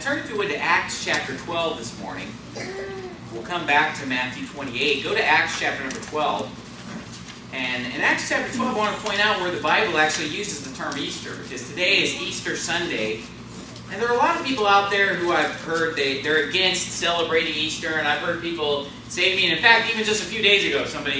turn, if you would, to Acts chapter 12 this morning. We'll come back to Matthew 28. Go to Acts chapter number 12. And in Acts chapter 12, I want to point out where the Bible actually uses the term Easter, because today is Easter Sunday. And there are a lot of people out there who I've heard they're against celebrating Easter, and I've heard people say to me, and in fact, even just a few days ago, somebody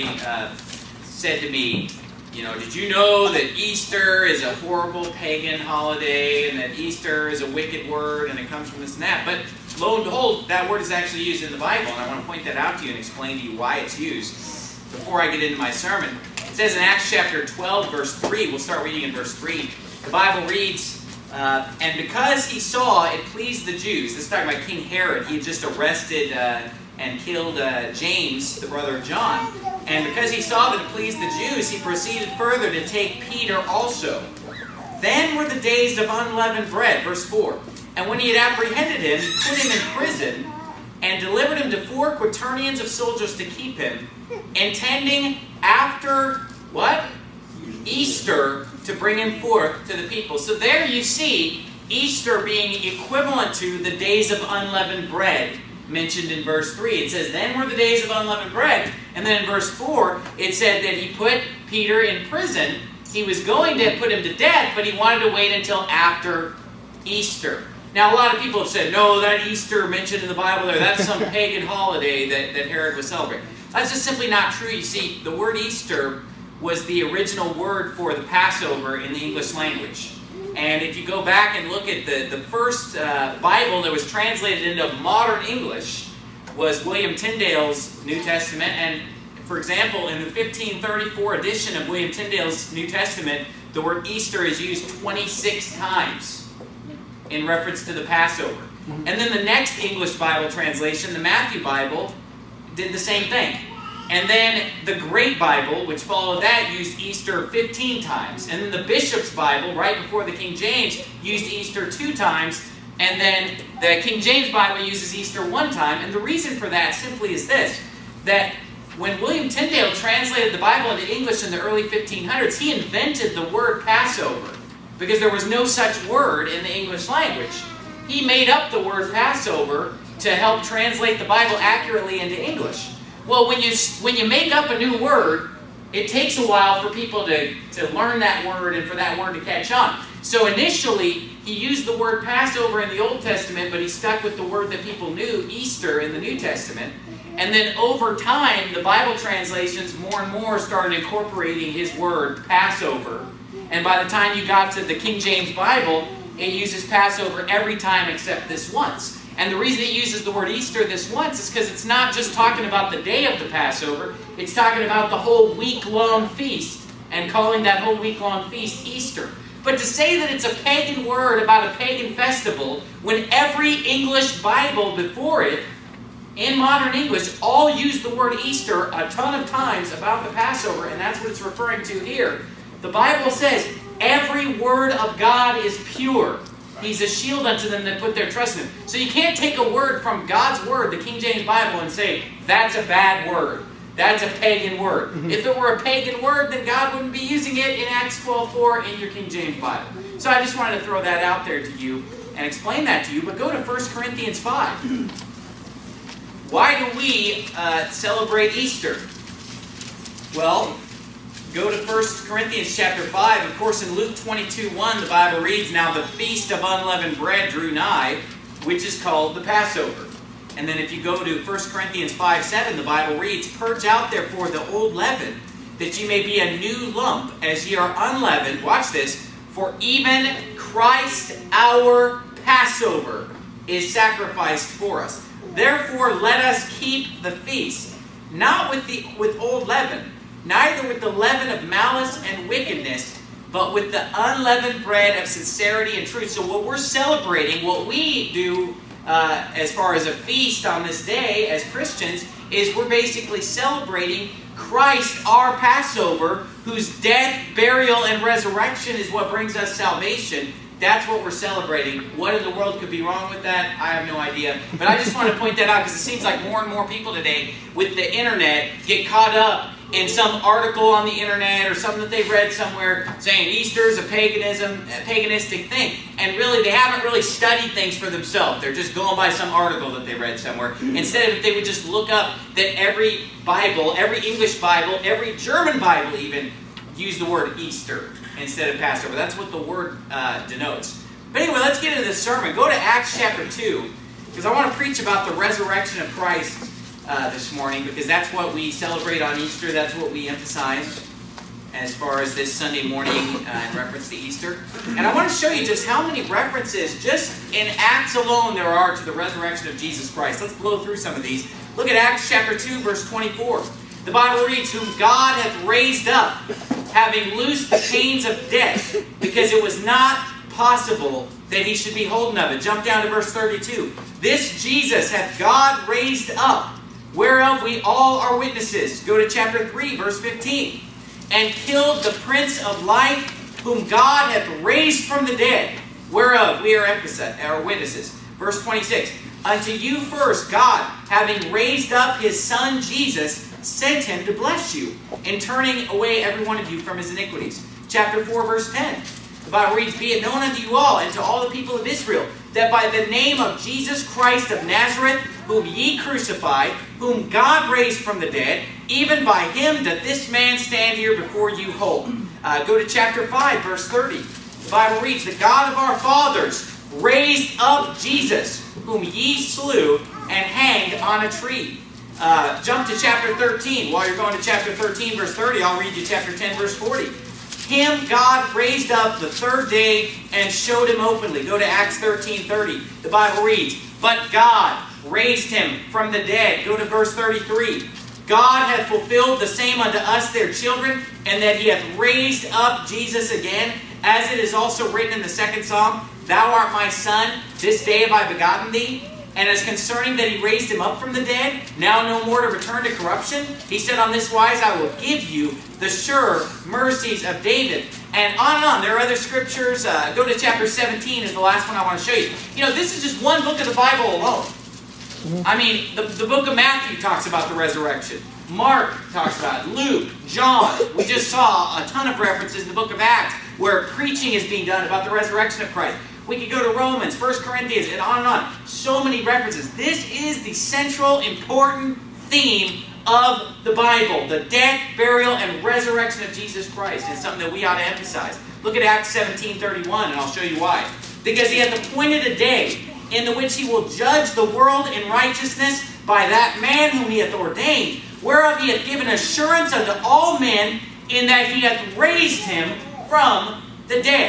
said to me, you know, did you know that Easter is a horrible pagan holiday, and that Easter is a wicked word, and it comes from this and that? But lo and behold, that word is actually used in the Bible, and I want to point that out to you and explain to you why it's used before I get into my sermon. It says in Acts chapter 12, verse 3, we'll start reading in verse 3, the Bible reads, and because he saw it pleased the Jews, this is talking about King Herod, he had just arrested and killed James, the brother of John, and because he saw that it pleased the Jews, he proceeded further to take Peter also. Then were the days of unleavened bread, verse 4, and when he had apprehended him, he put him in prison, and delivered him to 4 quaternions of soldiers to keep him, intending after, what? Easter, to bring him forth to the people. So there you see Easter being equivalent to the days of unleavened bread mentioned in verse 3. It says, then were the days of unleavened bread. And then in verse 4, it said that he put Peter in prison. He was going to put him to death, but he wanted to wait until after Easter. Now, a lot of people have said, no, that Easter mentioned in the Bible there, that's some pagan holiday that Herod was celebrating. That's just simply not true. You see, the word Easter was the original word for the Passover in the English language. And if you go back and look at the first Bible that was translated into modern English was William Tyndale's New Testament. And for example, in the 1534 edition of William Tyndale's New Testament, the word Easter is used 26 times in reference to the Passover. And then the next English Bible translation, the Matthew Bible, did the same thing. And then the Great Bible, which followed that, used Easter 15 times. And then the Bishop's Bible, right before the King James, used Easter 2 times. And then the King James Bible uses Easter 1 time. And the reason for that simply is this, that when William Tyndale translated the Bible into English in the early 1500s, he invented the word Passover, because there was no such word in the English language. He made up the word Passover to help translate the Bible accurately into English. Well, when you make up a new word, it takes a while for people to learn that word and for that word to catch on. So initially, he used the word Passover in the Old Testament, but he stuck with the word that people knew, Easter, in the New Testament. And then over time, the Bible translations more and more started incorporating his word, Passover. And by the time you got to the King James Bible, it uses Passover every time except this once. And the reason it uses the word Easter this once is because it's not just talking about the day of the Passover, it's talking about the whole week-long feast, and calling that whole week-long feast Easter. But to say that it's a pagan word about a pagan festival, when every English Bible before it, in modern English, all use the word Easter a ton of times about the Passover, and that's what it's referring to here. The Bible says, every word of God is pure. He's a shield unto them that put their trust in him. So you can't take a word from God's word, the King James Bible, and say, that's a bad word. That's a pagan word. If it were a pagan word, then God wouldn't be using it in Acts 12:4 in your King James Bible. So I just wanted to throw that out there to you and explain that to you. But go to 1 Corinthians 5. Why do we celebrate Easter? Well, go to 1 Corinthians chapter 5. Of course, in Luke 22:1, the Bible reads, now the feast of unleavened bread drew nigh, which is called the Passover. And then if you go to 1 Corinthians 5:7, the Bible reads, purge out therefore the old leaven, that ye may be a new lump, as ye are unleavened. Watch this. For even Christ our Passover is sacrificed for us. Therefore let us keep the feast, not with old leaven, neither with the leaven of malice and wickedness, but with the unleavened bread of sincerity and truth. So what we're celebrating, what we do as far as a feast on this day as Christians, is we're basically celebrating Christ, our Passover, whose death, burial, and resurrection is what brings us salvation. That's what we're celebrating. What in the world could be wrong with that? I have no idea. But I just want to point that out because it seems like more and more people today with the internet get caught up in some article on the internet or something that they've read somewhere saying Easter is a paganistic thing. And really, they haven't really studied things for themselves. They're just going by some article that they read somewhere. Instead of if they would just look up that every Bible, every English Bible, every German Bible even, use the word Easter instead of Passover. That's what the word denotes. But anyway, let's get into this sermon. Go to Acts chapter 2, because I want to preach about the resurrection of Christ this morning, because that's what we celebrate on Easter. That's what we emphasize as far as this Sunday morning in reference to Easter. And I want to show you just how many references just in Acts alone there are to the resurrection of Jesus Christ. Let's blow through some of these. Look at Acts chapter 2, verse 24. The Bible reads, "Whom God hath raised up, having loosed the pains of death, because it was not possible that he should be holden of it." Jump down to verse 32. "This Jesus hath God raised up, whereof we all are witnesses." Go to chapter 3, verse 15. "And killed the Prince of Life, whom God hath raised from the dead, whereof we are witnesses." Verse 26. "Unto you first God, having raised up his Son Jesus, sent him to bless you, in turning away every one of you from his iniquities." Chapter 4, verse 10. The Bible reads, "Be it known unto you all, and to all the people of Israel, that by the name of Jesus Christ of Nazareth, whom ye crucified, whom God raised from the dead, even by him doth this man stand here before you whole." Go to chapter 5, verse 30. The Bible reads, "The God of our fathers raised up Jesus, whom ye slew and hanged on a tree." Jump to chapter 13. While you're going to chapter 13, verse 30, I'll read you chapter 10, verse 40. "Him God raised up the third day and showed him openly." Go to Acts 13:30. The Bible reads, "But God raised him from the dead." Go to verse 33. "God hath fulfilled the same unto us their children, and that he hath raised up Jesus again, as it is also written in the second Psalm, Thou art my son, this day have I begotten thee. And as concerning that he raised him up from the dead, now no more to return to corruption, he said on this wise, I will give you the sure mercies of David." And on. There are other scriptures. Go to chapter 17 is the last one I want to show you. You know, this is just one book of the Bible alone. I mean, the book of Matthew talks about the resurrection. Mark talks about it. Luke, John. We just saw a ton of references in the book of Acts where preaching is being done about the resurrection of Christ. We could go to Romans, 1 Corinthians, and on and on. So many references. This is the central, important theme of the Bible. The death, burial, and resurrection of Jesus Christ. It's something that we ought to emphasize. Look at Acts 17:31, and I'll show you why. "Because he hath appointed a day in the which he will judge the world in righteousness by that man whom he hath ordained, whereof he hath given assurance unto all men, in that he hath raised him from the dead.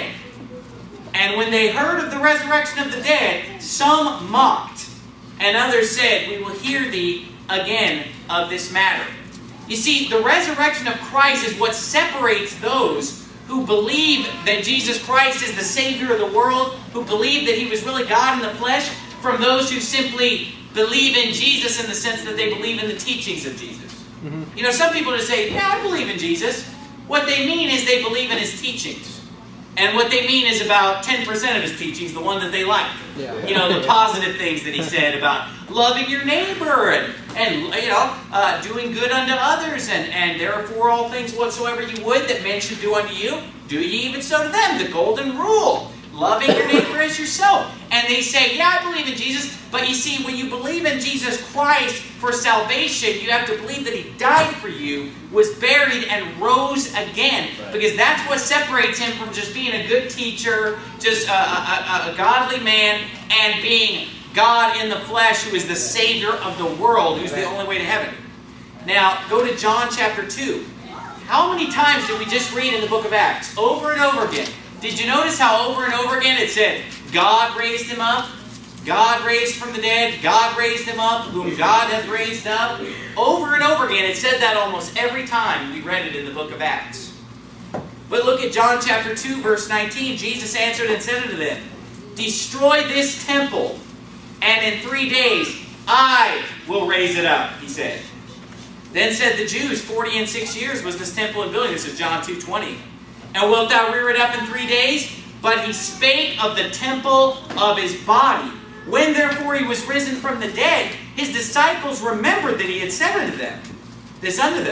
And when they heard of the resurrection of the dead, some mocked, and others said, We will hear thee again of this matter." You see, the resurrection of Christ is what separates those who believe that Jesus Christ is the Savior of the world, who believe that he was really God in the flesh, from those who simply believe in Jesus in the sense that they believe in the teachings of Jesus. You know, some people just say, "Yeah, I believe in Jesus." What they mean is they believe in his teachings. And what they mean is about 10% of his teachings, the one that they like. Yeah. You know, the positive things that he said about loving your neighbor and you know, doing good unto others. And therefore all things whatsoever you would that men should do unto you, do ye even so to them. The golden rule. Loving your neighbor as yourself. And they say, yeah, I believe in Jesus. But you see, when you believe in Jesus Christ for salvation, you have to believe that he died for you, was buried, and rose again. Right. Because that's what separates him from just being a good teacher, just a godly man, and being God in the flesh, who is the Savior of the world, who's the only way to heaven. Now, go to John chapter 2. How many times did we just read in the book of Acts? Over and over again. Did you notice how over and over again it said, God raised him up, God raised from the dead, God raised him up, whom God hath raised up? Over and over again, it said that almost every time we read it in the book of Acts. But look at John chapter 2, verse 19. Jesus answered and said unto them, Destroy this temple, and in 3 days I will raise it up, he said. Then said the Jews, 40 and 6 years was this temple in building. This is John 2:20. And wilt thou rear it up in 3 days? But he spake of the temple of his body. When therefore he was risen from the dead, his disciples remembered that he had said unto them,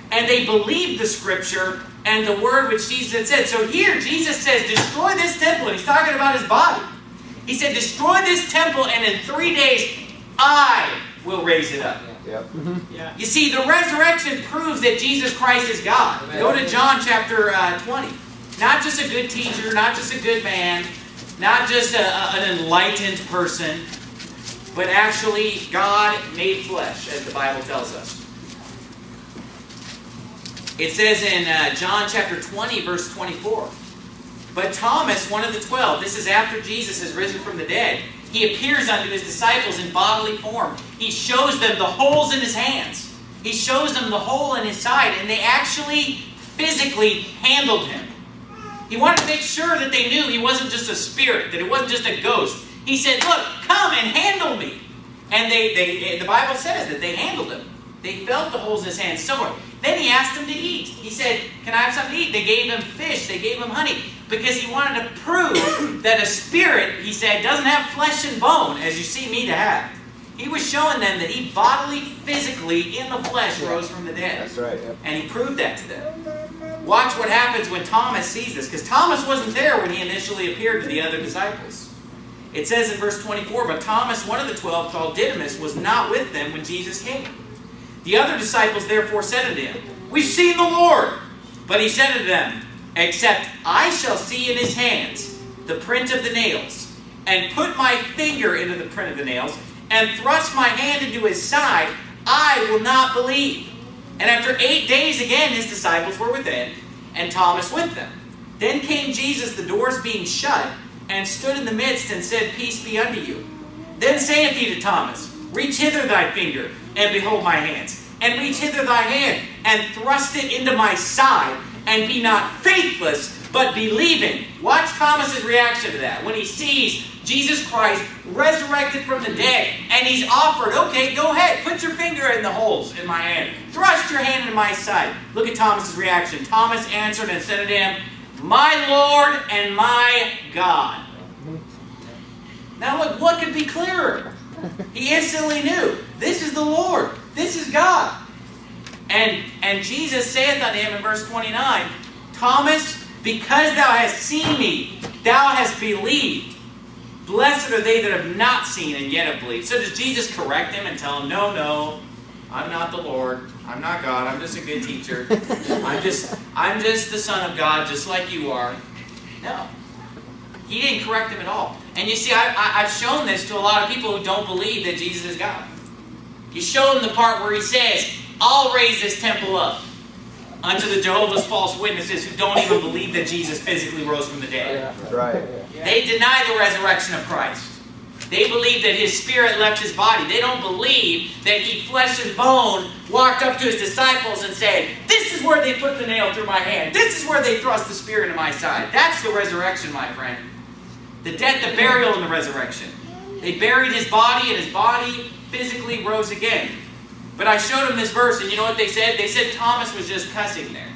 and they believed the Scripture and the word which Jesus had said. So here, Jesus says, destroy this temple. And he's talking about his body. He said, destroy this temple, and in 3 days, I will raise it up. Yep. Yeah. You see, the resurrection proves that Jesus Christ is God. Amen. Go to John chapter 20. Not just a good teacher, not just a good man, not just an enlightened person, but actually God made flesh, as the Bible tells us. It says in John chapter 20, verse 24, but Thomas, one of the 12, this is after Jesus has risen from the dead, he appears unto his disciples in bodily form. He shows them the holes in his hands. He shows them the hole in his side, and they actually physically handled him. He wanted to make sure that they knew he wasn't just a spirit, that it wasn't just a ghost. He said, look, come and handle me. And the Bible says that they handled him. They felt the holes in his hands. So then he asked them to eat. He said, can I have something to eat? They gave him fish. They gave him honey. Because he wanted to prove that a spirit, he said, doesn't have flesh and bone, as you see me to have. He was showing them that he bodily, physically, in the flesh, rose from the dead. That's right. Yep. And he proved that to them. Watch what happens when Thomas sees this. Because Thomas wasn't there when he initially appeared to the other disciples. It says in verse 24, but Thomas, one of the 12, called Didymus, was not with them when Jesus came. The other disciples therefore said unto him, we've seen the Lord. But he said unto them, except I shall see in his hands the print of the nails, and put my finger into the print of the nails, and thrust my hand into his side, I will not believe. And after 8 days again his disciples were within, and Thomas with them. Then came Jesus, the doors being shut, and stood in the midst, and said, peace be unto you. Then saith he to Thomas, reach hither thy finger, and behold my hands. And reach hither thy hand, and thrust it into my side, and be not faithless, but believing. Watch Thomas's reaction to that. When he sees Jesus Christ resurrected from the dead, and he's offered, okay, go ahead, put your finger in the holes in my hand. Thrust your hand into my side. Look at Thomas's reaction. Thomas answered and said unto him, my Lord and my God. Now look, what could be clearer? He instantly knew, this is the Lord. This is God. And Jesus saith unto him in verse 29, Thomas, because thou hast seen me, thou hast believed. Blessed are they that have not seen and yet have believed. So does Jesus correct him and tell him, no, I'm not the Lord. I'm not God. I'm just a good teacher. I'm just the Son of God, just like you are. No. He didn't correct him at all. And you see, I've shown this to a lot of people who don't believe that Jesus is God. You show them the part where he says, I'll raise this temple up unto the Jehovah's false witnesses who don't even believe that Jesus physically rose from the dead. That's right. They deny the resurrection of Christ. They believe that his spirit left his body. They don't believe that he, flesh and bone, walked up to his disciples and said, this is where they put the nail through my hand. This is where they thrust the spirit into my side. That's the resurrection, my friend. The death, the burial, and the resurrection. They buried his body, and his body physically rose again. But I showed them this verse, and you know what they said? They said Thomas was just cussing there.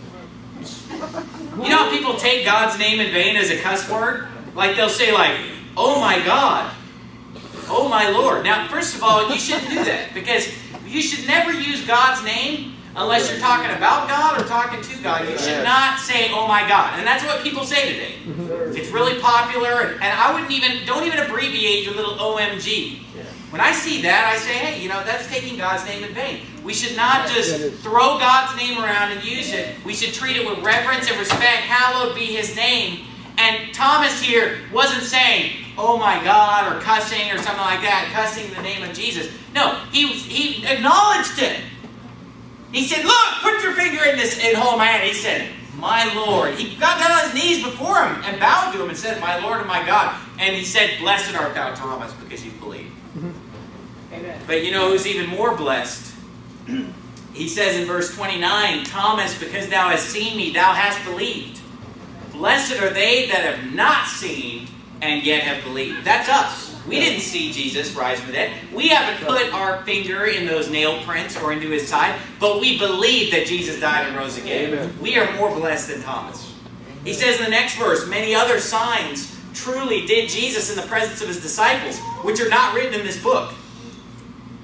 You know how people take God's name in vain as a cuss word? Like they'll say oh my God, oh my Lord. Now, first of all, you shouldn't do that, because you should never use God's name unless you're talking about God or talking to God. You should not say, oh my God. And that's what people say today. It's really popular, and I don't even abbreviate your little OMG. When I see that, I say, hey, that's taking God's name in vain. We should not just throw God's name around and use it. We should treat it with reverence and respect. Hallowed be his name. And Thomas here wasn't saying, oh my God, or cussing or something like that, cussing in the name of Jesus. No, he acknowledged it. He said, look, put your finger in this hole of my hand. He said, my Lord. He got down on his knees before him and bowed to him and said, my Lord and my God. And he said, blessed art thou, Thomas, because you believe. Amen. But you know who's even more blessed? He says in verse 29, Thomas, because thou hast seen me, thou hast believed. Blessed are they that have not seen and yet have believed. That's us. We didn't see Jesus rise from the dead. We haven't put our finger in those nail prints or into his side, but we believe that Jesus died and rose again. Amen. We are more blessed than Thomas. He says in the next verse, many other signs truly did Jesus in the presence of his disciples, which are not written in this book.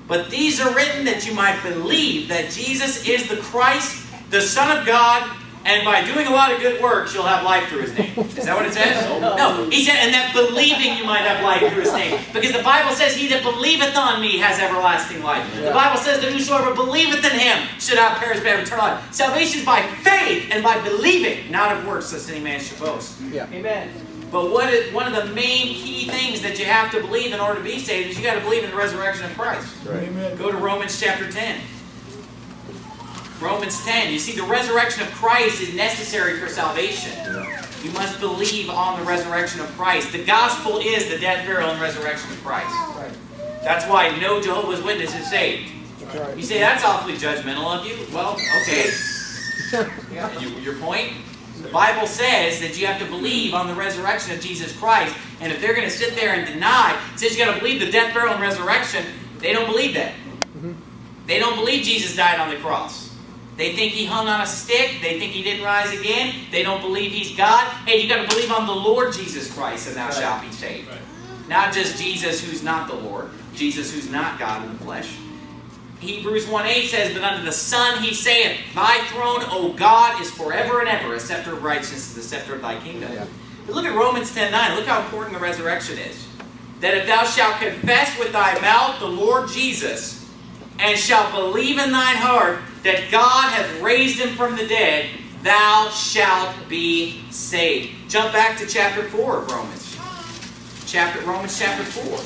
But these are written that you might believe that Jesus is the Christ, the Son of God, and by doing a lot of good works, you'll have life through His name. Is that what it says? No. He said, and that believing you might have life through His name. Because the Bible says, he that believeth on me has everlasting life. The Bible says that whosoever believeth in Him should not perish but have eternal life. Salvation is by faith and by believing, not of works, lest any man should boast. Yeah. Amen. But one of the main key things that you have to believe in order to be saved is you got to believe in the resurrection of Christ. Right. Amen. Go to Romans chapter 10. Romans 10. You see, the resurrection of Christ is necessary for salvation. You must believe on the resurrection of Christ. The gospel is the death, burial, and resurrection of Christ. Right. That's why no Jehovah's Witness is saved. That's right. You say, that's awfully judgmental of you. Well, okay. Your point? The Bible says that you have to believe on the resurrection of Jesus Christ. And if they're going to sit there and deny, it says you got to believe the death, burial, and resurrection, they don't believe that. They don't believe Jesus died on the cross. They think He hung on a stick. They think He didn't rise again. They don't believe He's God. Hey, you got to believe on the Lord Jesus Christ and thou shalt be saved. Right. Not just Jesus who's not the Lord. Jesus who's not God in the flesh. Hebrews 1:8 says, but unto the Son He saith, thy throne, O God, is forever and ever. A scepter of righteousness is the scepter of thy kingdom. Yeah. But look at Romans 10:9. Look how important the resurrection is. That if thou shalt confess with thy mouth the Lord Jesus, and shalt believe in thine heart that God hath raised Him from the dead, thou shalt be saved. Jump back to chapter 4 of Romans. Romans chapter 4.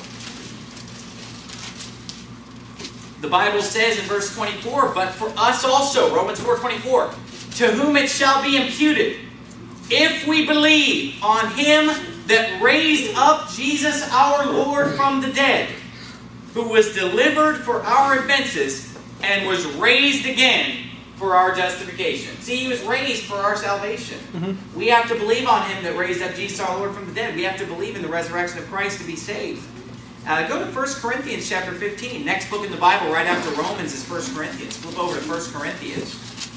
The Bible says in verse 24, but for us also, Romans 4:24, to whom it shall be imputed, if we believe on Him that raised up Jesus our Lord from the dead, who was delivered for our offenses and was raised again for our justification. See, He was raised for our salvation. We have to believe on Him that raised up Jesus our Lord from the dead. We have to believe in the resurrection of Christ to be saved. Go to 1 Corinthians chapter 15. Next book in the Bible right after Romans is 1 Corinthians. Flip over to 1 Corinthians.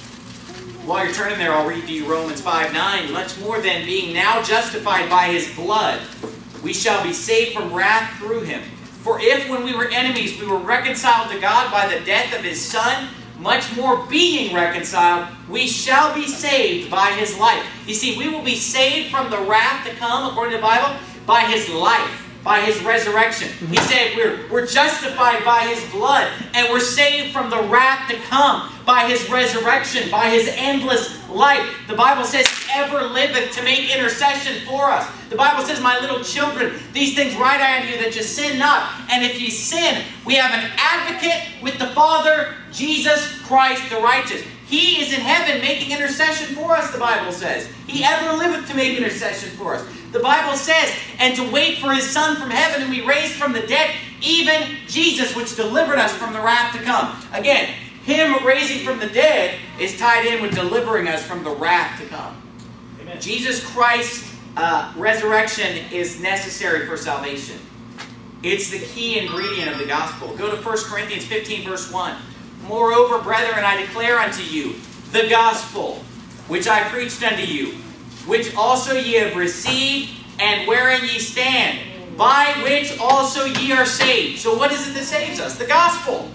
While you're turning there, I'll read to you Romans 5:9. Much more than being now justified by His blood, we shall be saved from wrath through Him. For if when we were enemies we were reconciled to God by the death of His Son, much more being reconciled, we shall be saved by His life. You see, we will be saved from the wrath to come, according to the Bible, by His life. By His resurrection. He said we're justified by His blood, and we're saved from the wrath to come by His resurrection, by His endless life. The Bible says He ever liveth to make intercession for us. The Bible says, my little children, these things write I unto you that you sin not. And if ye sin, we have an advocate with the Father, Jesus Christ the righteous. He is in heaven making intercession for us, the Bible says. He ever liveth to make intercession for us. The Bible says, and to wait for His Son from heaven to be raised from the dead, even Jesus, which delivered us from the wrath to come. Again, Him raising from the dead is tied in with delivering us from the wrath to come. Amen. Jesus Christ's resurrection is necessary for salvation. It's the key ingredient of the gospel. Go to 1 Corinthians 15, verse 1. Moreover, brethren, I declare unto you the gospel which I preached unto you, which also ye have received, and wherein ye stand, by which also ye are saved. So what is it that saves us? The gospel.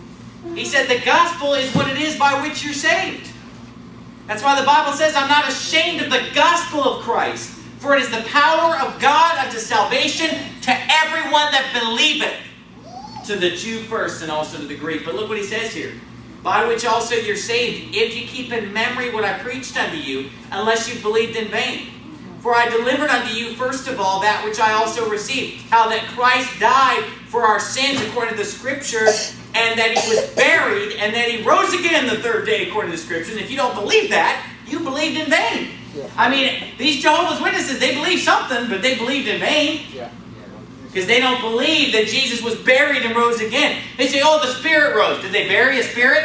He said the gospel is what it is by which you're saved. That's why the Bible says, I'm not ashamed of the gospel of Christ, for it is the power of God unto salvation to everyone that believeth, to the Jew first and also to the Greek. But look what he says here. By which also you're saved, if you keep in memory what I preached unto you, unless you believed in vain. For I delivered unto you first of all that which I also received, how that Christ died for our sins according to the Scriptures, and that He was buried, and that He rose again the third day according to the Scriptures. And if you don't believe that, you believed in vain. Yeah. I mean, these Jehovah's Witnesses, they believe something, but they believed in vain. Yeah. Because they don't believe that Jesus was buried and rose again. They say, oh, the Spirit rose. Did they bury His Spirit?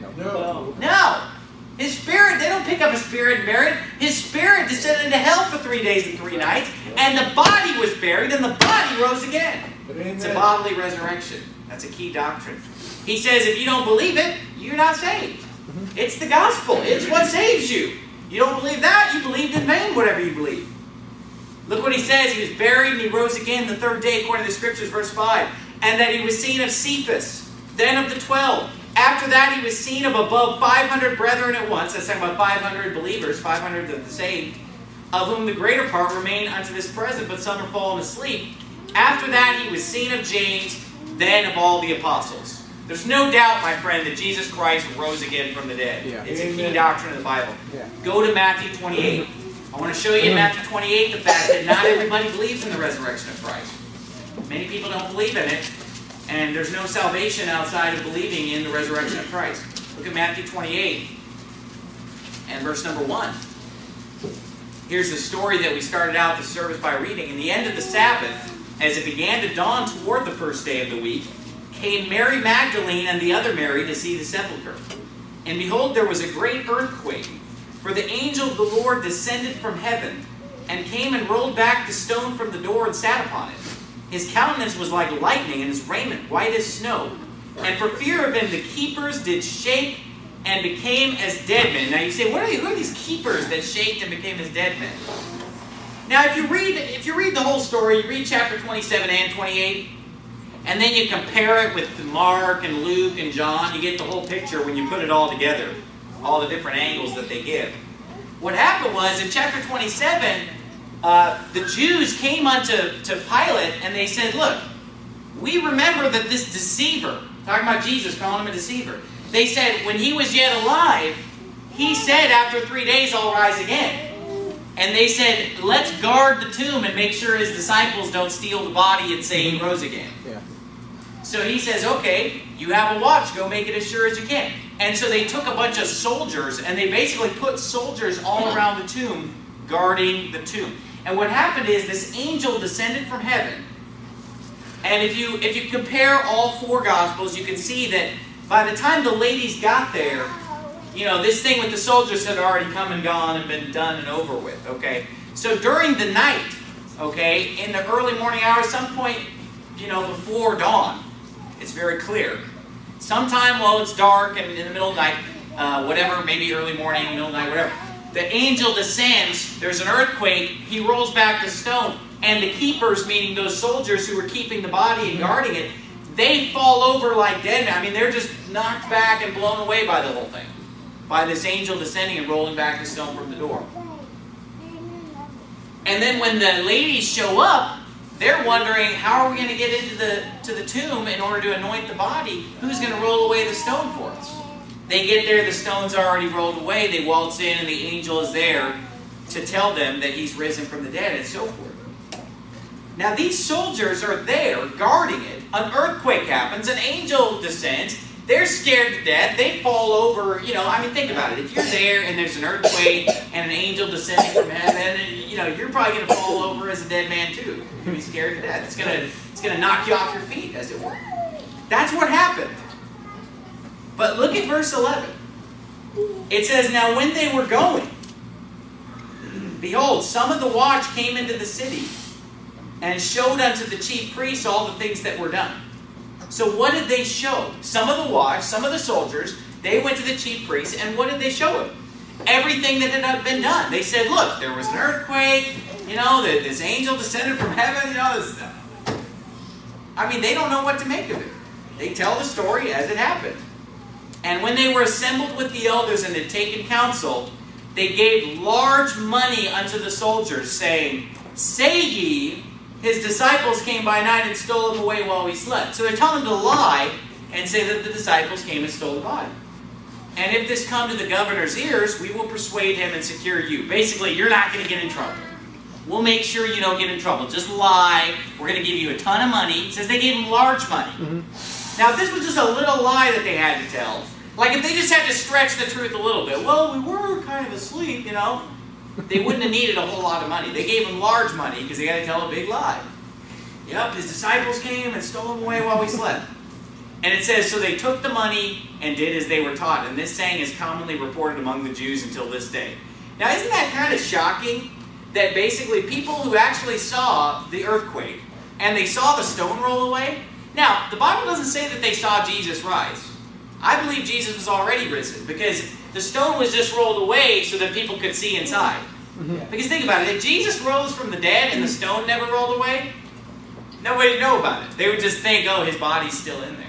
No. No. His Spirit, they don't pick up His Spirit and bury it. His Spirit descended into hell for 3 days and 3 nights, and the body was buried, and the body rose again. It's a bodily resurrection. That's a key doctrine. He says if you don't believe it, you're not saved. It's the gospel. It's what saves you. You don't believe that, you believed in vain, whatever you believe. Look what he says. He was buried and He rose again the third day according to the Scriptures, verse 5. And that He was seen of Cephas, then of the 12. After that, he was seen of above 500 brethren at once. That's talking about 500 believers, 500 of the saved, of whom the greater part remain unto this present, but some are fallen asleep. After that, he was seen of James, then of all the apostles. There's no doubt, my friend, that Jesus Christ rose again from the dead. Yeah. It's a key doctrine of the Bible. Yeah. Go to Matthew 28. I want to show you in Matthew 28 the fact that not everybody believes in the resurrection of Christ. Many people don't believe in it, and there's no salvation outside of believing in the resurrection of Christ. Look at Matthew 28 and verse number 1. Here's the story that we started out the service by reading. In the end of the Sabbath, as it began to dawn toward the first day of the week, came Mary Magdalene and the other Mary to see the sepulchre. And behold, there was a great earthquake, for the angel of the Lord descended from heaven, and came and rolled back the stone from the door and sat upon it. His countenance was like lightning, and his raiment white as snow. And for fear of him the keepers did shake and became as dead men. Now you say, who are these keepers that shaked and became as dead men? Now if you read the whole story, you read chapter 27 and 28, and then you compare it with Mark and Luke and John, you get the whole picture when you put it all together, all the different angles that they give. What happened was, in chapter 27, the Jews came unto Pilate and they said, look, we remember that this deceiver, talking about Jesus, calling him a deceiver, they said when he was yet alive, he said after 3 days I'll rise again. And they said, let's guard the tomb and make sure his disciples don't steal the body and say he rose again. Yeah. So he says, okay, you have a watch, go make it as sure as you can. And so they took a bunch of soldiers and they basically put soldiers all around the tomb guarding the tomb. And what happened is this angel descended from heaven. And if you compare all four Gospels, you can see that by the time the ladies got there, you know, this thing with the soldiers had already come and gone and been done and over with, okay? So during the night, okay, in the early morning hours, some point, you know, before dawn, it's very clear. Sometime while it's dark and in the middle of the night, whatever, maybe early morning, middle of the night, whatever, the angel descends, there's an earthquake, he rolls back the stone, and the keepers, meaning those soldiers who were keeping the body and guarding it, they fall over like dead men. I mean, they're just knocked back and blown away by the whole thing, by this angel descending and rolling back the stone from the door. And then when the ladies show up, they're wondering, how are we going to get into the tomb in order to anoint the body? Who's going to roll away the stone for us? They get there, the stone's already rolled away, they waltz in, and the angel is there to tell them that he's risen from the dead, and so forth. Now these soldiers are there guarding it. An earthquake happens, an angel descends, they're scared to death, they fall over, you know, I mean, think about it. If you're there and there's an earthquake and an angel descending from heaven, you know, you're probably going to fall over as a dead man too. You're going to be scared to death. It's going to knock you off your feet, as it were. That's what happened. But look at verse 11. It says, now when they were going, behold, some of the watch came into the city and showed unto the chief priests all the things that were done. So what did they show? Some of the watch, some of the soldiers, they went to the chief priests, and what did they show him? Everything that had been done. They said, look, there was an earthquake, you know, this angel descended from heaven, you know, this stuff. I mean, they don't know what to make of it. They tell the story as it happened. And when they were assembled with the elders and had taken counsel, they gave large money unto the soldiers, saying, say ye, his disciples came by night and stole him away while we slept. So they're telling them to lie and say that the disciples came and stole the body. And if this come to the governor's ears, we will persuade him and secure you. Basically, you're not going to get in trouble. We'll make sure you don't get in trouble. Just lie. We're going to give you a ton of money. It says they gave him large money. Now, if this was just a little lie that they had to tell, like if they just had to stretch the truth a little bit, well, we were kind of asleep, you know, they wouldn't have needed a whole lot of money. They gave him large money because they had to tell a big lie. Yep, his disciples came and stole him away while we slept. And it says, so they took the money and did as they were taught. And this saying is commonly reported among the Jews until this day. Now, isn't that kind of shocking that basically people who actually saw the earthquake and they saw the stone roll away? Now, the Bible doesn't say that they saw Jesus rise. I believe Jesus was already risen because the stone was just rolled away so that people could see inside. Because think about it, if Jesus rose from the dead and the stone never rolled away, nobody would know about it. They would just think, oh, his body's still in there.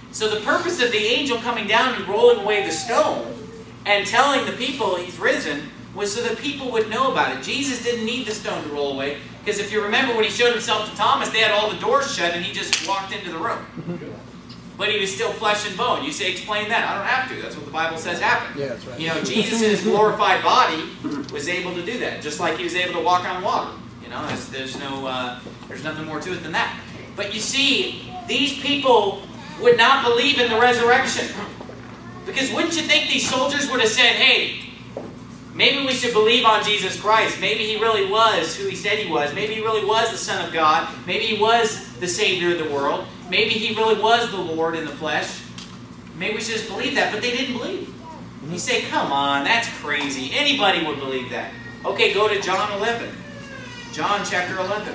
So the purpose of the angel coming down and rolling away the stone and telling the people he's risen was so that people would know about it. Jesus didn't need the stone to roll away, because if you remember when he showed himself to Thomas, they had all the doors shut and he just walked into the room. But he was still flesh and bone. You say, explain that. I don't have to. That's what the Bible says happened. Yeah, that's right. You know, Jesus in his glorified body was able to do that, just like he was able to walk on water. You know, there's nothing more to it than that. But you see, these people would not believe in the resurrection. Because wouldn't you think these soldiers would have said, hey, maybe we should believe on Jesus Christ. Maybe he really was who he said he was. Maybe he really was the Son of God. Maybe he was the Savior of the world. Maybe he really was the Lord in the flesh. Maybe we should just believe that. But they didn't believe. You say, come on, that's crazy. Anybody would believe that. Okay, go to John 11. John chapter 11.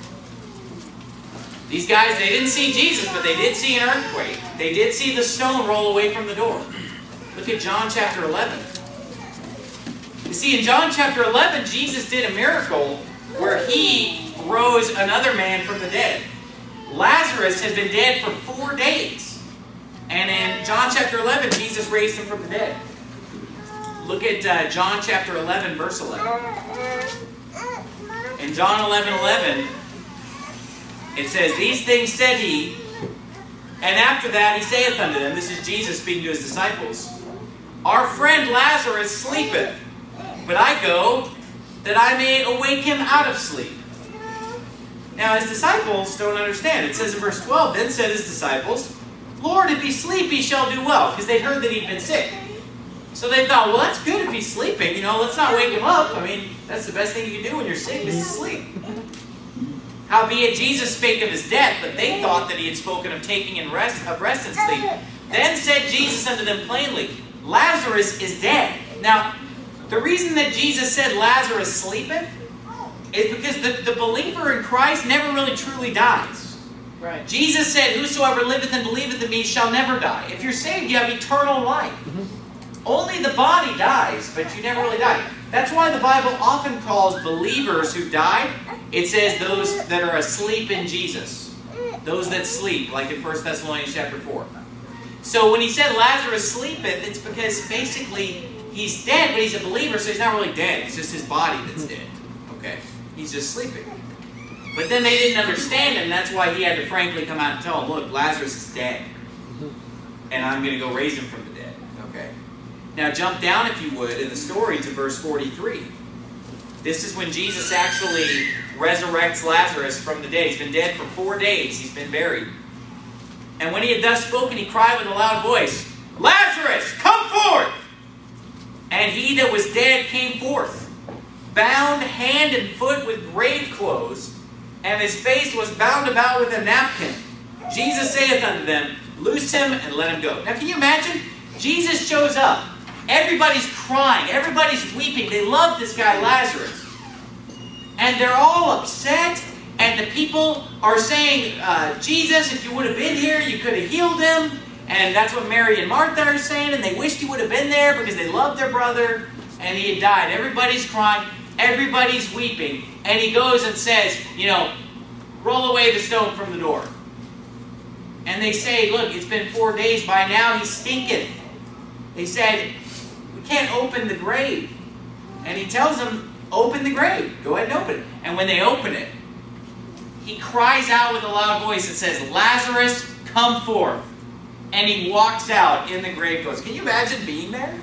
These guys, they didn't see Jesus, but they did see an earthquake. They did see the stone roll away from the door. Look at John chapter 11. You see, in John chapter 11, Jesus did a miracle where he rose another man from the dead. Lazarus had been dead for 4 days. And in John chapter 11, Jesus raised him from the dead. Look at John chapter 11, verse 11. In John 11:11, it says, these things said he, and after that he saith unto them, this is Jesus speaking to his disciples, our friend Lazarus sleepeth, but I go that I may awake him out of sleep. Now his disciples don't understand. It says in verse 12, then said his disciples, Lord, if he sleep, he shall do well. Because they'd heard that he'd been sick. So they thought, well, that's good if he's sleeping. You know, let's not wake him up. I mean, that's the best thing you can do when you're sick is to sleep. Howbeit Jesus spake of his death, but they thought that he had spoken of taking in rest and sleep. Then said Jesus unto them plainly, Lazarus is dead. Now, the reason that Jesus said Lazarus sleepeth is because the believer in Christ never really truly dies. Right. Jesus said, whosoever liveth and believeth in me shall never die. If you're saved, you have eternal life. Only the body dies, but you never really die. That's why the Bible often calls believers who died, it says those that are asleep in Jesus. Those that sleep, like in 1 Thessalonians chapter 4. So when he said Lazarus sleepeth, it's because basically he's dead, but he's a believer, so he's not really dead. It's just his body that's dead. Okay? He's just sleeping. But then they didn't understand him. That's why he had to frankly come out and tell them, look, Lazarus is dead. And I'm going to go raise him from the dead. Okay? Now jump down, if you would, in the story to verse 43. This is when Jesus actually resurrects Lazarus from the dead. He's been dead for 4 days. He's been buried. And when he had thus spoken, he cried with a loud voice, Lazarus, come forth! And he that was dead came forth, bound hand and foot with grave clothes, and his face was bound about with a napkin. Jesus saith unto them, loose him and let him go. Now can you imagine? Jesus shows up. Everybody's crying. Everybody's weeping. They love this guy Lazarus. And they're all upset. And the people are saying, Jesus, if you would have been here, you could have healed him. And that's what Mary and Martha are saying. And they wished he would have been there because they loved their brother. And he had died. Everybody's crying. Everybody's weeping. And he goes and says, you know, roll away the stone from the door. And they say, look, it's been 4 days. By now he stinketh. They said, we can't open the grave. And he tells them, open the grave. Go ahead and open it. And when they open it, he cries out with a loud voice and says, Lazarus, come forth. And he walks out in the grave clothes. Can you imagine being there?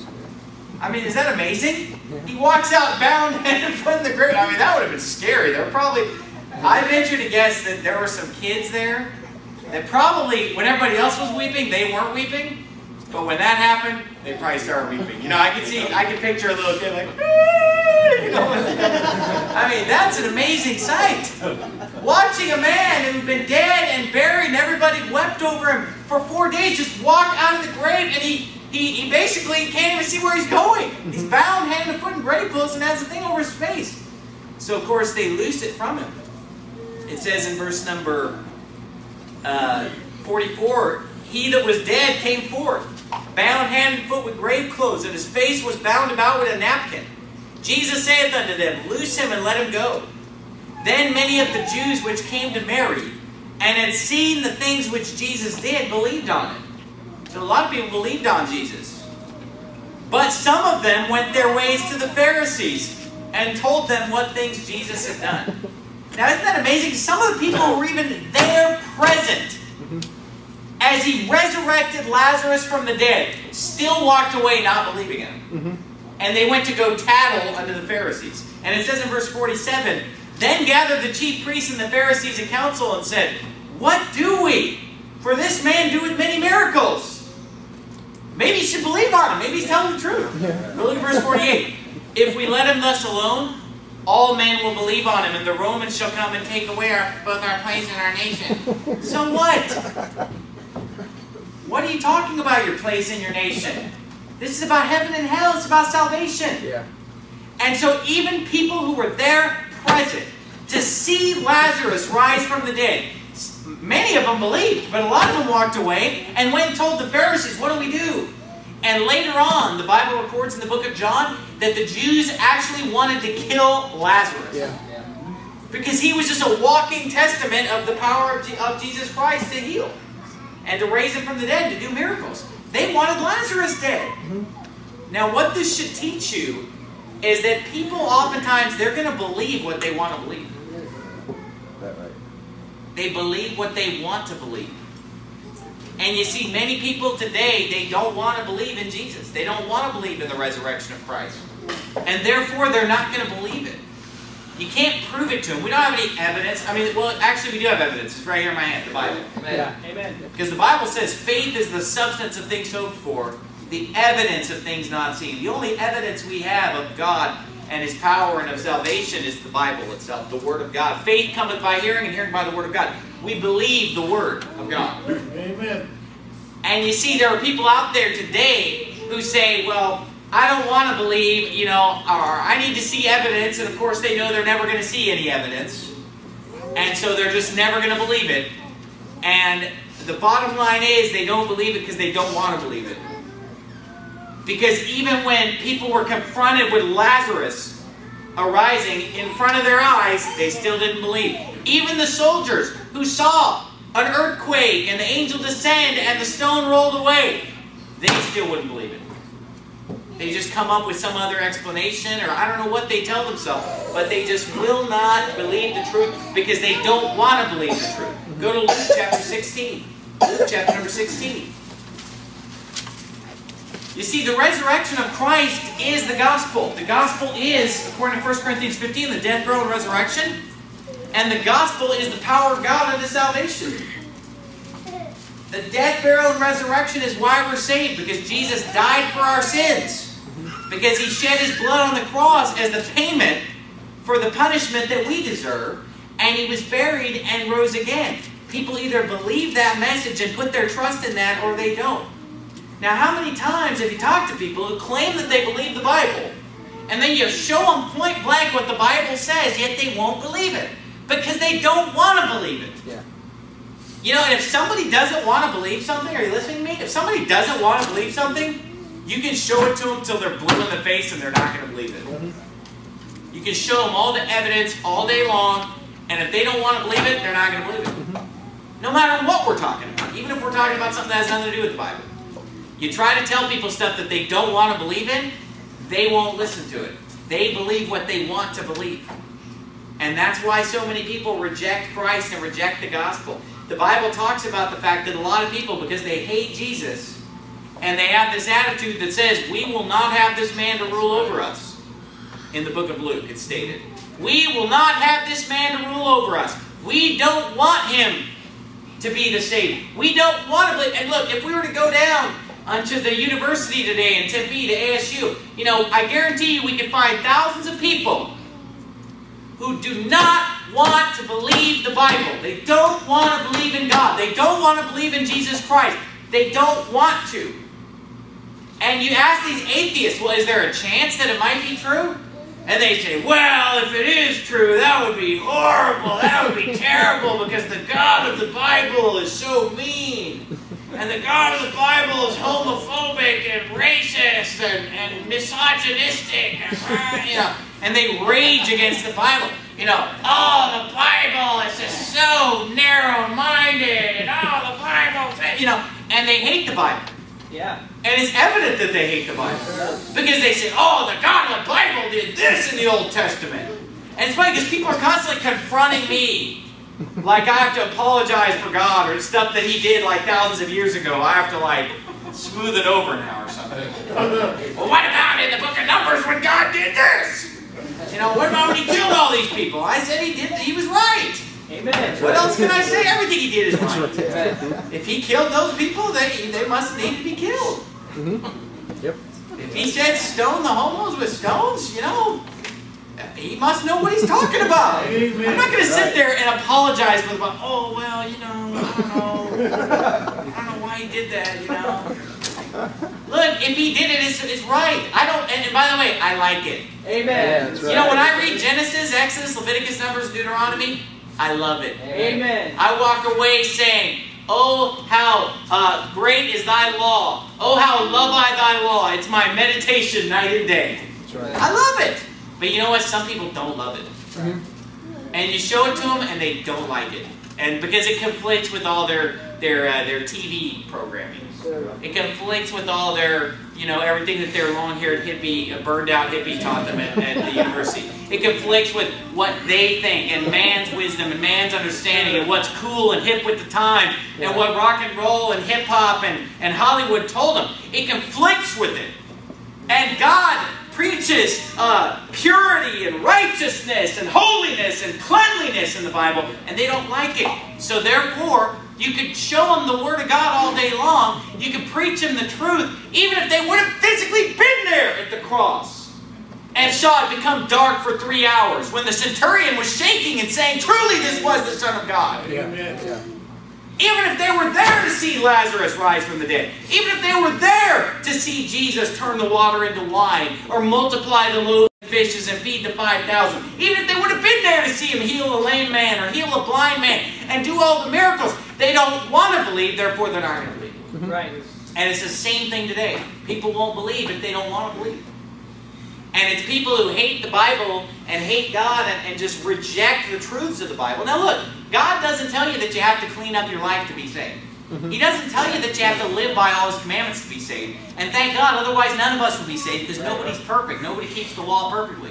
I mean, is that amazing? He walks out bound and foot in the grave. I mean, that would have been scary. There were probably, I venture to guess that there were some kids there that probably, when everybody else was weeping, they weren't weeping. But when that happened, they probably started weeping. You know, I could picture a little kid like, you know. I mean, that's an amazing sight. Watching a man who'd been dead and buried and everybody wept over him for 4 days just walk out of the grave, and he basically can't even see where he's going. He's bound hand and foot in grave clothes and has a thing over his face. So, of course, they loosed it from him. It says in verse number 44, he that was dead came forth, bound hand and foot with grave clothes, and his face was bound about with a napkin. Jesus saith unto them, loose him and let him go. Then many of the Jews which came to Mary and had seen the things which Jesus did, believed on him. So a lot of people believed on Jesus. But some of them went their ways to the Pharisees and told them what things Jesus had done. Now, isn't that amazing? Some of the people who were even there present as he resurrected Lazarus from the dead still walked away not believing in him. And they went to go tattle unto the Pharisees. And it says in verse 47, then gathered the chief priests and the Pharisees a council and said, what do we? For this man doeth many miracles. Maybe you should believe on him. Maybe he's telling the truth. But look at verse 48. If we let him thus alone, all men will believe on him, and the Romans shall come and take away both our place and our nation. So what? What are you talking about, your place in your nation? This is about heaven and hell. It's about salvation. Yeah. And so even people who were there present to see Lazarus rise from the dead, many of them believed, but a lot of them walked away and went and told the Pharisees, what do we do? And later on, the Bible records in the book of John that the Jews actually wanted to kill Lazarus. Yeah. Because he was just a walking testament of the power of Jesus Christ to heal and to raise him from the dead, to do miracles. They wanted Lazarus dead. Now, what this should teach you is that people oftentimes, they're going to believe what they want to believe. They believe what they want to believe. And you see, many people today, they don't want to believe in Jesus. They don't want to believe in the resurrection of Christ. And therefore, they're not going to believe it. You can't prove it to them. We don't have any evidence. I mean, well, actually, we do have evidence. It's right here in my hand, the Bible. Yeah. Amen. Because the Bible says faith is the substance of things hoped for, the evidence of things not seen. The only evidence we have of God and His power and of salvation is the Bible itself, the Word of God. Faith cometh by hearing, and hearing by the Word of God. We believe the Word of God. Amen. And you see, there are people out there today who say, well, I don't want to believe, or I need to see evidence, and of course they know they're never going to see any evidence. And so they're just never going to believe it. And the bottom line is they don't believe it because they don't want to believe it. Because even when people were confronted with Lazarus arising in front of their eyes, they still didn't believe. Even the soldiers who saw an earthquake and the angel descend and the stone rolled away, they still wouldn't believe it. They just come up with some other explanation, or I don't know what they tell themselves, but they just will not believe the truth because they don't want to believe the truth. Go to Luke chapter 16. Luke chapter number 16. You see, the resurrection of Christ is the gospel. The gospel is, according to 1 Corinthians 15, the death, burial, and resurrection. And the gospel is the power of God unto salvation. The death, burial, and resurrection is why we're saved, because Jesus died for our sins. Because He shed His blood on the cross as the payment for the punishment that we deserve. And He was buried and rose again. People either believe that message and put their trust in that, or they don't. Now, how many times have you talked to people who claim that they believe the Bible, and then you show them point blank what the Bible says, yet they won't believe it? Because they don't want to believe it. Yeah. And if somebody doesn't want to believe something, are you listening to me? If somebody doesn't want to believe something, you can show it to them till they're blue in the face and they're not going to believe it. You can show them all the evidence all day long, and if they don't want to believe it, they're not going to believe it. No matter what we're talking about, even if we're talking about something that has nothing to do with the Bible. You try to tell people stuff that they don't want to believe in, they won't listen to it. They believe what they want to believe. And that's why so many people reject Christ and reject the gospel. The Bible talks about the fact that a lot of people, because they hate Jesus, and they have this attitude that says, we will not have this man to rule over us. In the book of Luke, it's stated. We will not have this man to rule over us. We don't want him to be the Savior. We don't want to believe. And look, if we were to go down onto the university today in Tempe, to ASU, I guarantee you we could find thousands of people who do not want to believe the Bible. They don't want to believe in God. They don't want to believe in Jesus Christ. They don't want to. And you ask these atheists, well, is there a chance that it might be true? And they say, well, if it is true, that would be horrible. That would be terrible because the God of the Bible is so mean. And the God of the Bible is homophobic and racist and misogynistic. And they rage against the Bible. You know, oh, the Bible is just so narrow-minded, and oh, the Bible, you know, and they hate the Bible. Yeah. And it's evident that they hate the Bible. Because they say, oh, the God of the Bible did this in the Old Testament. And it's funny because people are constantly confronting me. Like I have to apologize for God or stuff that He did like thousands of years ago. I have to like smooth it over now or something. Well, what about in the book of Numbers when God did this? You know, what about when He killed all these people? I said He was right. Amen. What else can I say? Everything He did is right. If He killed those people, they must need to be killed. Yep. If He said stone the homos with stones, you know, He must know what He's talking about. Amen. I'm not going to sit there and apologize for about, oh, well, you know, I don't know why He did that, you know. Look, if He did it, it's right. I don't, and by the way, I like it. Amen. Yeah, You know, when I read Genesis, Exodus, Leviticus, Numbers, Deuteronomy, I love it. Amen. I walk away saying, oh, how great is Thy law. Oh, how love I Thy law. It's my meditation night and day. That's right. I love it. But you know what? Some people don't love it. And you show it to them and they don't like it. And because it conflicts with all their TV programming. It conflicts with all their, you know, everything that their long-haired hippie, burned-out hippie taught them at the university. It conflicts with what they think and man's wisdom and man's understanding and what's cool and hip with the time and what rock and roll and hip-hop and Hollywood told them. It conflicts with it. And God preaches purity and righteousness and holiness and cleanliness in the Bible, and they don't like it. So therefore, you could show them the Word of God all day long. You could preach them the truth, even if they would have physically been there at the cross and saw it become dark for 3 hours when the centurion was shaking and saying, truly this was the Son of God. Amen. Yeah. Even if they were there to see Lazarus rise from the dead. Even if they were there to see Jesus turn the water into wine or multiply the loaves and fishes and feed the 5,000. Even if they would have been there to see Him heal a lame man or heal a blind man and do all the miracles. They don't want to believe, therefore they're not going to believe. Right. And it's the same thing today. People won't believe if they don't want to believe. And it's people who hate the Bible and hate God and just reject the truths of the Bible. Now look, God doesn't tell you that you have to clean up your life to be saved. He doesn't tell you that you have to live by all His commandments to be saved. And thank God, otherwise none of us will be saved because nobody's perfect. Nobody keeps the law perfectly.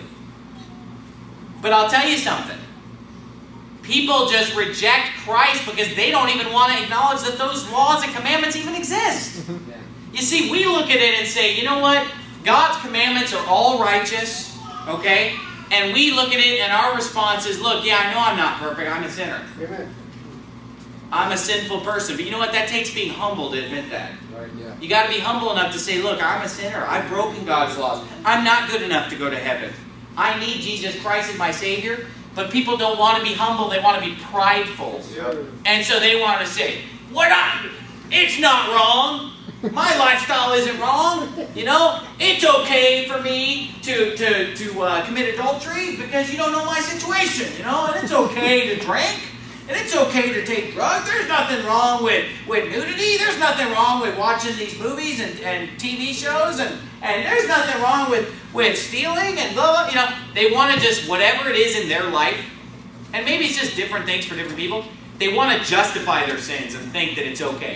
But I'll tell you something. People just reject Christ because they don't even want to acknowledge that those laws and commandments even exist. You see, we look at it and say, you know what? God's commandments are all righteous, okay? And we look at it and our response is, look, yeah, I know I'm not perfect. I'm a sinner. Amen. I'm a sinful person. But you know what? That takes being humble to admit that. Right, yeah. You got to be humble enough to say, look, I'm a sinner. I've broken God's laws. I'm not good enough to go to heaven. I need Jesus Christ as my Savior. But people don't want to be humble. They want to be prideful. Yep. And so they want to say, it's not wrong. My lifestyle isn't wrong. You know, it's okay for me to commit adultery because you don't know my situation. You know, and it's okay to drink. And it's okay to take drugs. There's nothing wrong with nudity. There's nothing wrong with watching these movies and TV shows. And there's nothing wrong with stealing and blah, blah. You know, they want to just, whatever it is in their life, and maybe it's just different things for different people, they want to justify their sins and think that it's okay.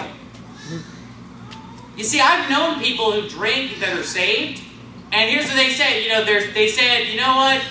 You see, I've known people who drink that are saved, and here's what they say. You know, they said, you know what?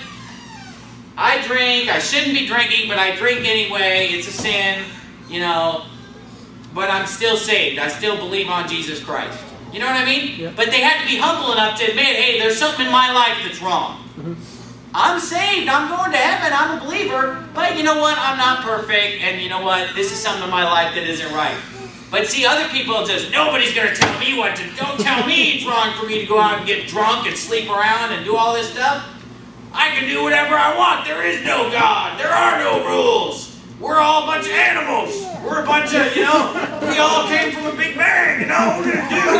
I drink, I shouldn't be drinking, but I drink anyway. It's a sin, you know, but I'm still saved. I still believe on Jesus Christ. You know what I mean? Yeah. But they had to be humble enough to admit, hey, there's something in my life that's wrong. I'm saved. I'm going to heaven. I'm a believer. But you know what? I'm not perfect. And you know what? This is something in my life that isn't right. But see, other people just, nobody's going to tell me what to do. Don't tell me it's wrong for me to go out and get drunk and sleep around and do all this stuff. I can do whatever I want. There is no God. There are no rules. We're all a bunch of animals. We're a bunch of, you know, we all came from a big bang, you know, what we're going to do.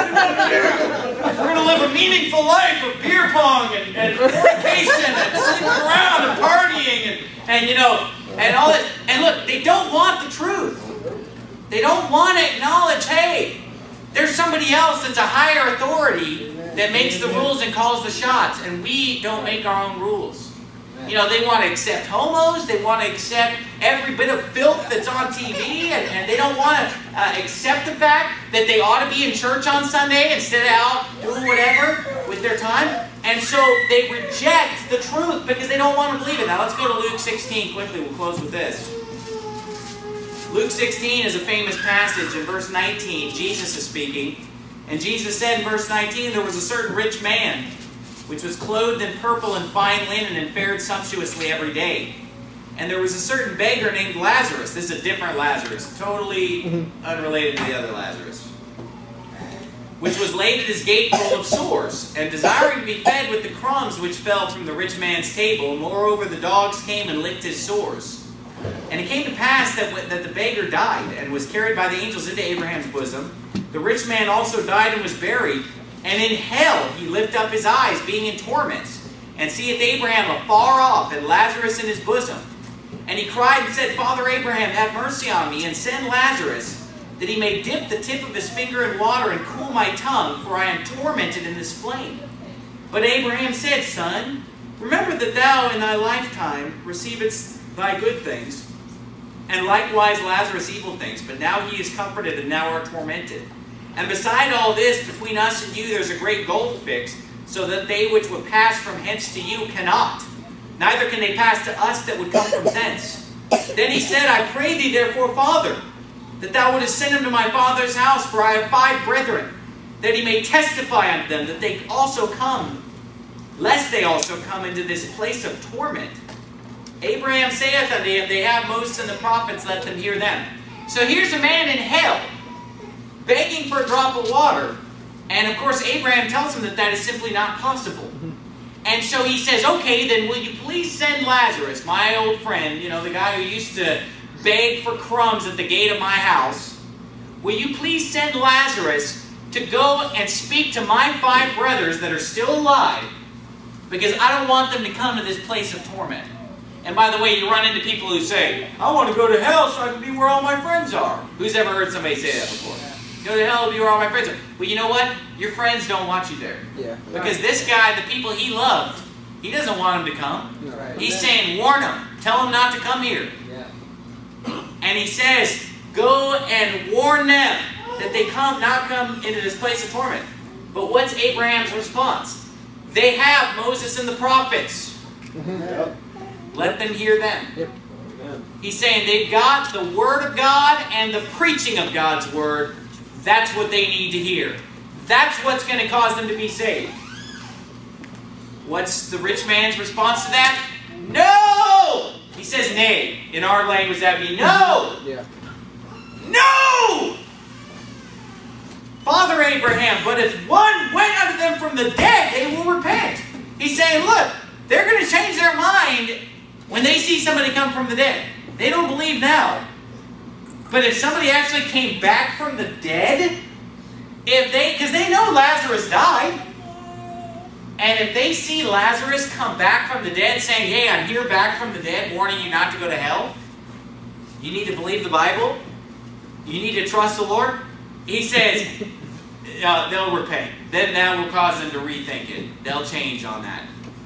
We're going to live a meaningful life of beer pong and fornication and sleeping around and partying and you know, and all that. And look, they don't want the truth. They don't want to acknowledge, hey, there's somebody else that's a higher authority that makes the rules and calls the shots, and we don't make our own rules. You know, they want to accept homos. They want to accept every bit of filth that's on TV. And they don't want to accept the fact that they ought to be in church on Sunday instead of out doing whatever with their time. And so they reject the truth because they don't want to believe it. Now let's go to Luke 16 quickly. We'll close with this. Luke 16 is a famous passage. In verse 19, Jesus is speaking. And Jesus said in verse 19, there was a certain rich man which was clothed in purple and fine linen and fared sumptuously every day. And there was a certain beggar named Lazarus. This is a different Lazarus, totally unrelated to the other Lazarus, which was laid at his gate full of sores, and desiring to be fed with the crumbs which fell from the rich man's table. Moreover, the dogs came and licked his sores. And it came to pass that the beggar died, and was carried by the angels into Abraham's bosom. The rich man also died and was buried. And in hell he lifted up his eyes, being in torments, and seeth Abraham afar off, and Lazarus in his bosom. And he cried and said, Father Abraham, have mercy on me, and send Lazarus, that he may dip the tip of his finger in water, and cool my tongue, for I am tormented in this flame. But Abraham said, Son, remember that thou in thy lifetime receivedst thy good things, and likewise Lazarus evil things. But now he is comforted, and thou art tormented. And beside all this, between us and you there is a great gulf fixed, so that they which would pass from hence to you cannot. Neither can they pass to us that would come from thence. Then he said, I pray thee therefore, Father, that thou wouldest send him to my father's house, for I have 5 brethren, that he may testify unto them, that they also come, lest they also come into this place of torment. Abraham saith unto him, they have Moses and the prophets, let them hear them. So here's a man in hell, begging for a drop of water. And of course, Abraham tells him that that is simply not possible. And so he says, okay, then will you please send Lazarus, my old friend, you know, the guy who used to beg for crumbs at the gate of my house. Will you please send Lazarus to go and speak to my 5 brothers that are still alive, because I don't want them to come to this place of torment. And by the way, you run into people who say, I want to go to hell so I can be where all my friends are. Who's ever heard somebody say that before? Go to hell, be where all my friends are. Well, you know what? Your friends don't want you there. Yeah. Because this guy, the people he loved, he doesn't want them to come. Right. He's saying, warn them. Tell them not to come here. Yeah. And he says, go and warn them that they not come into this place of torment. But what's Abraham's response? They have Moses and the prophets. Yep. Let them hear them. Yep. He's saying they've got the Word of God and the preaching of God's Word. That's what they need to hear. That's what's going to cause them to be saved. What's the rich man's response to that? No! He says nay. In our language that would be no! Yeah. No! Father Abraham, but if one went unto them from the dead, they will repent. He's saying, look, they're going to change their mind when they see somebody come from the dead. They don't believe now. But if somebody actually came back from the dead, because they know Lazarus died, and if they see Lazarus come back from the dead saying, hey, I'm here back from the dead, warning you not to go to hell, you need to believe the Bible, you need to trust the Lord, he says, they'll repent. Then that will cause them to rethink it. They'll change on that.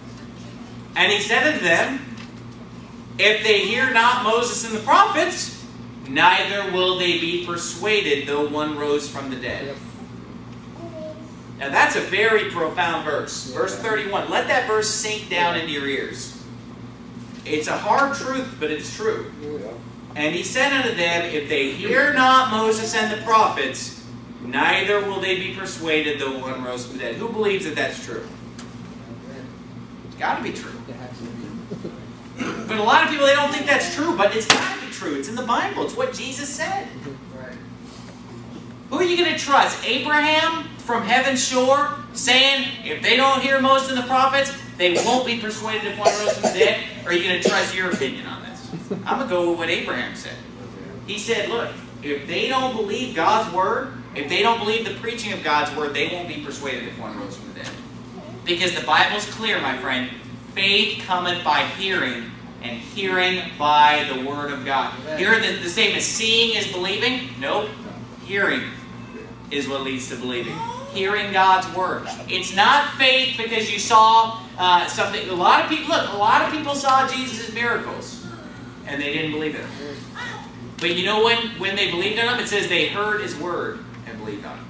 And he said unto them, if they hear not Moses and the prophets, neither will they be persuaded, though one rose from the dead. Now that's a very profound verse. Verse 31. Let that verse sink down into your ears. It's a hard truth, but it's true. And he said unto them, if they hear not Moses and the prophets, neither will they be persuaded, though one rose from the dead. Who believes that that's true? It's got to be true. But a lot of people, they don't think that's true, but it's got to be true. It's in the Bible. It's what Jesus said. Right. Who are you going to trust? Abraham from heaven's shore saying, if they don't hear Moses and the prophets, they won't be persuaded if one rose from the dead? Or are you going to trust your opinion on this? I'm going to go with what Abraham said. He said, look, if they don't believe God's word, if they don't believe the preaching of God's word, they won't be persuaded if one rose from the dead. Because the Bible's clear, my friend. Faith cometh by hearing, and hearing by the Word of God. Hear the statement, seeing is believing? Nope. Hearing is what leads to believing. Hearing God's Word. It's not faith because you saw something. A lot of people saw Jesus' miracles, and they didn't believe it. But you know when they believed on him, it says they heard his word and believed on him.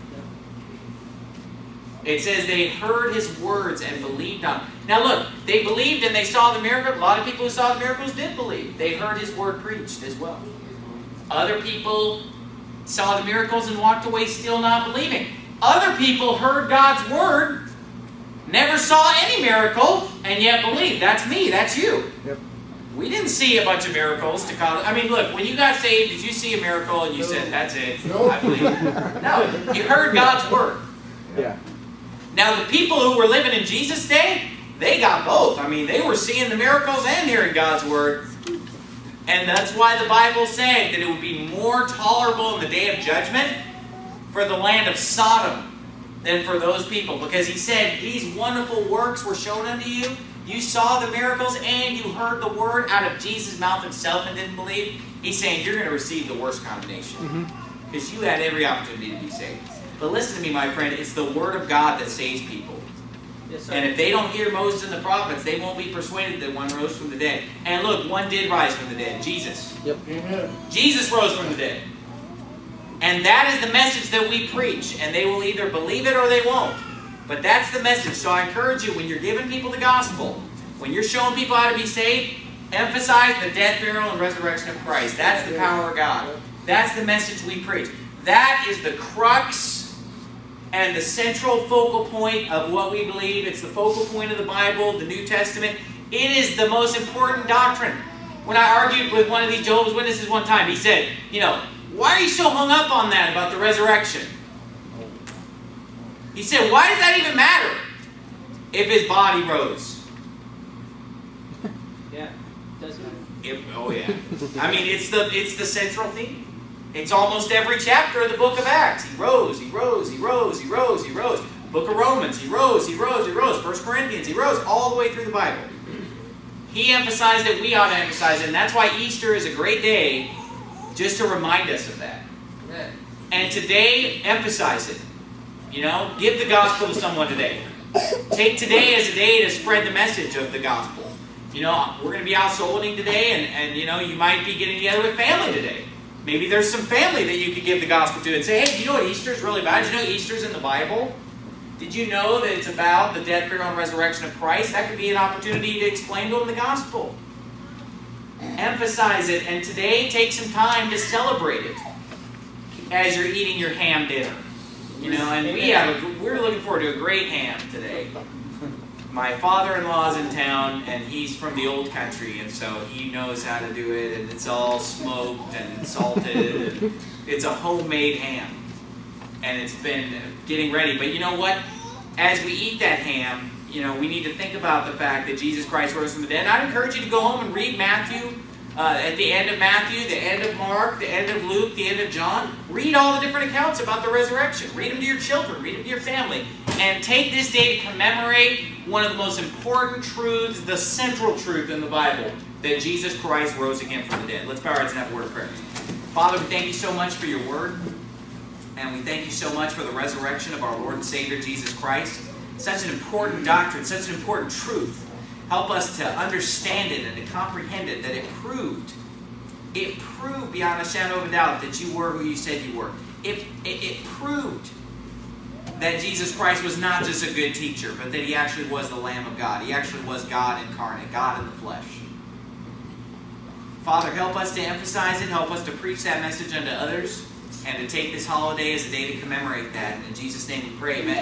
It says they heard his words and believed on him. Now look, they believed and they saw the miracle. A lot of people who saw the miracles did believe. They heard his word preached as well. Other people saw the miracles and walked away still not believing. Other people heard God's word, never saw any miracle, and yet believed. That's me. That's you. Yep. We didn't see a bunch of miracles to cause. I mean, look, when you got saved, did you see a miracle and you said, "That's it, I believe"? No, you heard God's word. Yeah. Now, the people who were living in Jesus' day, they got both. I mean, they were seeing the miracles and hearing God's word. And that's why the Bible said that it would be more tolerable in the day of judgment for the land of Sodom than for those people. Because he said, these wonderful works were shown unto you. You saw the miracles and you heard the word out of Jesus' mouth himself and didn't believe. He's saying you're going to receive the worst condemnation. Because you had every opportunity to be saved. But listen to me, my friend. It's the word of God that saves people. Yes, sir. And if they don't hear Moses and the prophets, they won't be persuaded that one rose from the dead. And look, one did rise from the dead. Jesus. Yep. Amen. Jesus rose from the dead. And that is the message that we preach. And they will either believe it or they won't. But that's the message. So I encourage you, when you're giving people the gospel, when you're showing people how to be saved, emphasize the death, burial, and resurrection of Christ. That's the power of God. That's the message we preach. That is the crux and the central focal point of what we believe. It's the focal point of the Bible, the New Testament. It is the most important doctrine. When I argued with one of these Jehovah's Witnesses one time, he said, why are you so hung up on that about the resurrection? He said, why does that even matter if his body rose? Yeah, it does matter. Oh yeah. I mean, it's the central theme. It's almost every chapter of the book of Acts. He rose, he rose, he rose, he rose, he rose. Book of Romans, he rose, he rose, he rose. 1 Corinthians, he rose, all the way through the Bible. He emphasized it, we ought to emphasize it, and that's why Easter is a great day just to remind us of that. And today, emphasize it. Give the gospel to someone today. Take today as a day to spread the message of the gospel. We're going to be out soul winning today, and you might be getting together with family today. Maybe there's some family that you could give the gospel to and say, hey, do you know what Easter's really about? Did you know Easter's in the Bible? Did you know that it's about the death, burial, and resurrection of Christ? That could be an opportunity to explain to them the gospel. Emphasize it, and today take some time to celebrate it as you're eating your ham dinner. And we're looking forward to a great ham today. My father-in-law's in town, and he's from the old country, and so he knows how to do it, and it's all smoked and salted. And it's a homemade ham, and it's been getting ready. But you know what? As we eat that ham, we need to think about the fact that Jesus Christ rose from the dead. And I'd encourage you to go home and read Matthew, at the end of Matthew, the end of Mark, the end of Luke, the end of John. Read all the different accounts about the resurrection. Read them to your children. Read them to your family. And take this day to commemorate one of the most important truths, the central truth in the Bible, that Jesus Christ rose again from the dead. Let's bow our heads and have a word of prayer. Father, we thank you so much for your word. And we thank you so much for the resurrection of our Lord and Savior, Jesus Christ. Such an important doctrine, such an important truth. Help us to understand it and to comprehend it, that it proved beyond a shadow of a doubt that you were who you said you were. It proved that Jesus Christ was not just a good teacher, but that he actually was the Lamb of God. He actually was God incarnate, God in the flesh. Father, help us to emphasize it. Help us to preach that message unto others and to take this holiday as a day to commemorate that. In Jesus' name we pray, amen.